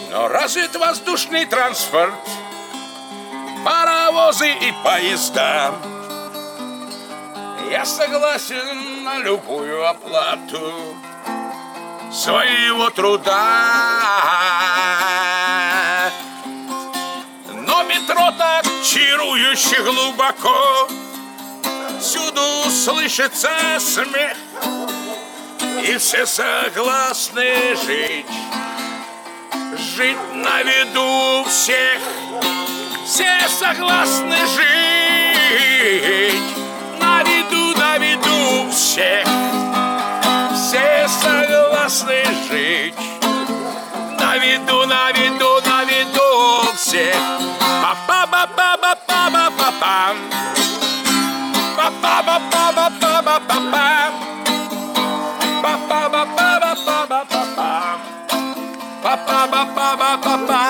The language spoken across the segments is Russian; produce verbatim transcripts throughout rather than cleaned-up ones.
Но развит воздушный транспорт, паровозы и поезда. Я согласен на любую оплату своего труда. Но метро так чарующе глубоко, всюду слышится смех, и все согласны жить, жить на виду всех. Все согласны жить на виду, на виду всех. Все согласны жить на виду, на виду, на виду всех. Па-па-па-па-па-па-па-па-пам. Па-па-па-па-па-па-па-пам. Па-па-па-па-па-па-па-пам. Па-па-па-па-па-па-па.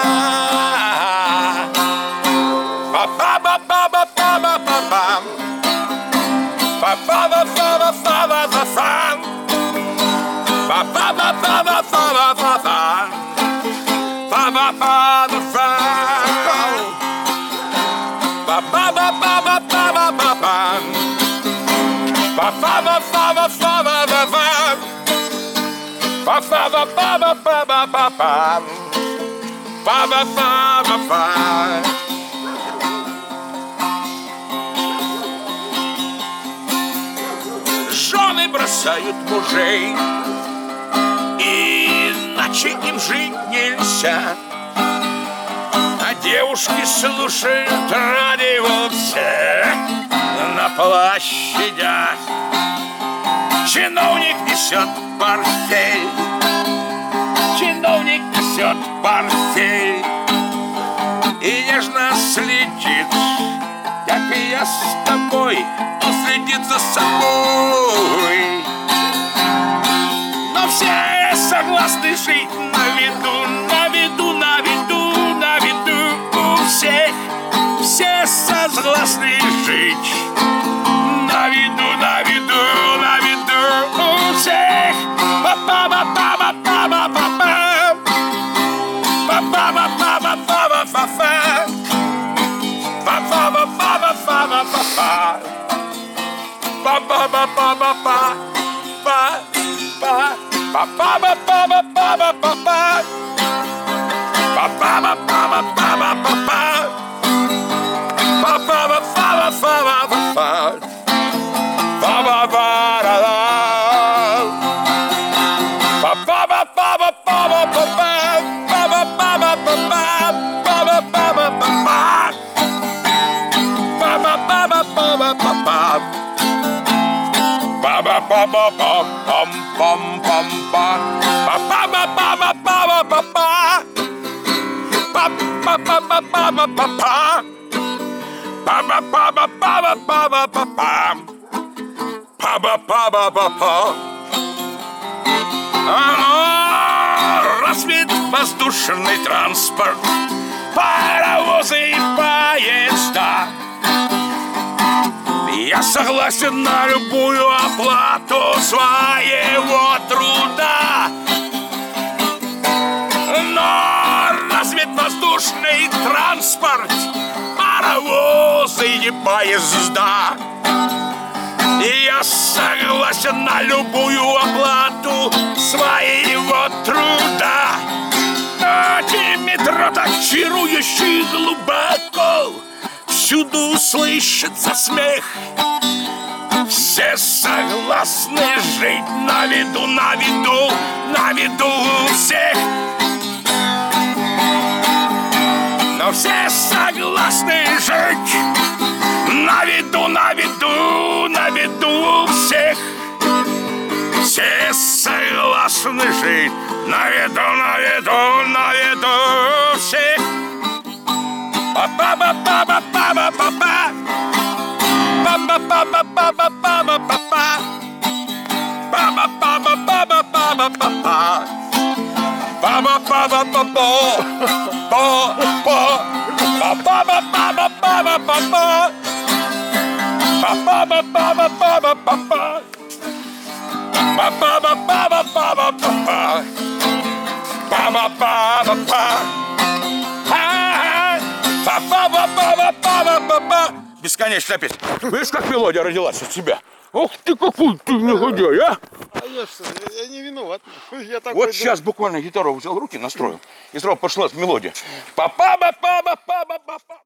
Па-па-па-па-па-па-па-пам. Па-па-па-па-па-па-па-пам. Па-па-па-па-па-па-па-пам. Па-па-па-па-па-пам. Па-па-па-па-па-па-па-пам. Па-па-па-па-па-па-па-пам. Па-па-па-па-па-па-па-пам. Па-па-па-па-па. Жены бросают мужей, иначе им жить нельзя. А девушки слушают радио все на площадях. Чиновник несет портфель, чиновник несет портфель и нежно следит, как и я с тобой, он следит за собой. Но все согласны жить на виду, на виду, на виду, на виду у всех. Все согласны жить на виду, на виду, на виду у всех. Па-па-па-па-па-па-па-па. Па-па-па-па-па-па-па-па. Па-па-па-па-па-па-па-па. Па-па-па-па-па-па. Па-па-па-па-па-па-па. Па-па-па-па-па-па-па. Па-па-па-па-па-па-па. Па-па-па-па-па. Развит воздушный транспорт, паровозы и поезда. Я согласен на любую оплату своего труда. Но развит воздушный транспорт, паровозы и поезда. И я согласен на любую оплату своего труда. Но метро так чарующе глубоко, всюду слышится смех. Все согласны жить на виду, на виду, на виду всех. Но все согласны жить на виду, на виду, на виду всех. Все согласны жить на виду, на виду, на виду всех. Па-па-па-па-па-па-па-па. Па-па-па-па-па-па-па-па. Па-па-па-па-па-па-па-па. Па-па-па-па-па-па. Па-па. Па-па-па-па-па-па-па. Па-па-па-па-па-па-па. Па-па-па-па-па-па-па. Па-па-па-па-па. Па-па-па-па-па-па-па. Бесконечная песня. Видишь, как мелодия родилась от себя? Ух ты, какой ты негодяй, а! А я что, я не виноват. Я так Вот пойду. сейчас буквально гитару взял в руки, настроил. И сразу пошла мелодия. Па-па-па-па-па-па-па-па.